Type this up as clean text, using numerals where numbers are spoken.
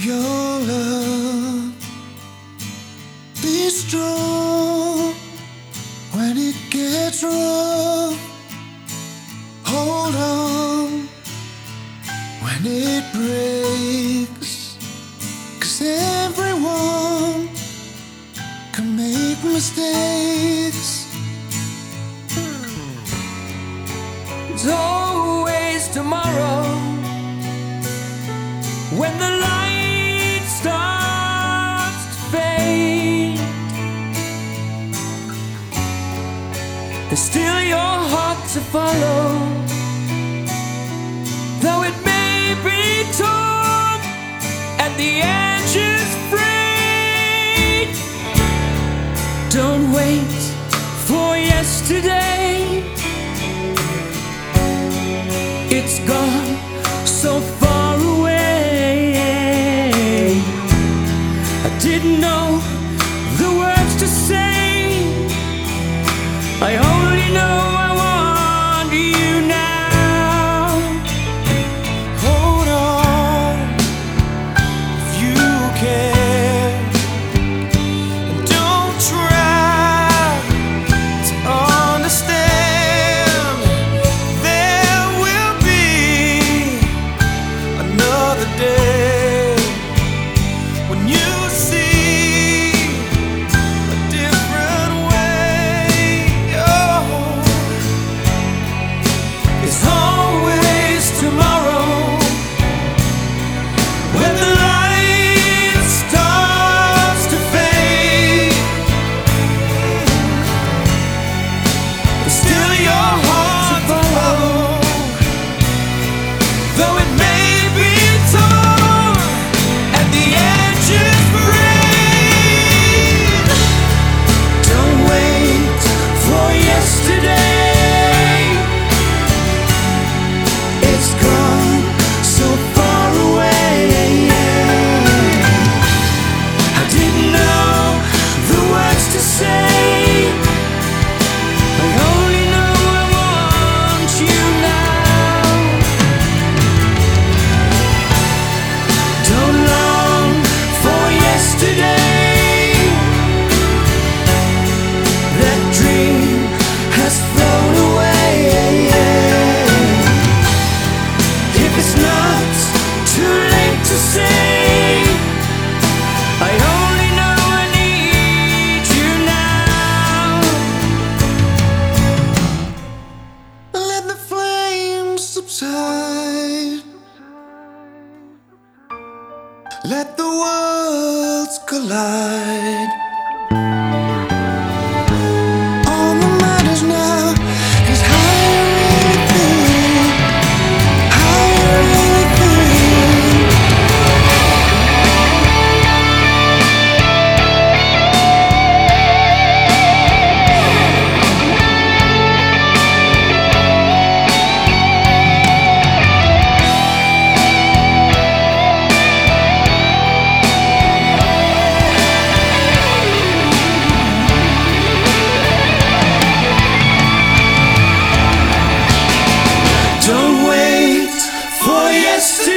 your love. Be strong when it gets rough. Hold on when it breaks. 'Cause everyone can make mistakes. There's always tomorrow when the light starts to fade. There's still your heart to follow, though it may be torn at the edges frayed. Don't wait for yesterday, it's gone so far away. I didn't know the words to say. I only know I want you now. Hold on if you can, and don't try to understand. There will be another day when you see a different way. Oh, There's always tomorrow when the light starts to fade, there's still your heart to follow, though it may be torn at the edges frayed. Don't wait for yesterday, it's gone so far away. I didn't know the words to say. I only know I want you now. Don't long for yesterday. That dream has flown away. If it's not too late to say, I only know I need you now. let the flames subside. Let the worlds collide. All that matters now is how you really feel. How you really feel. Don't wait for yesterday.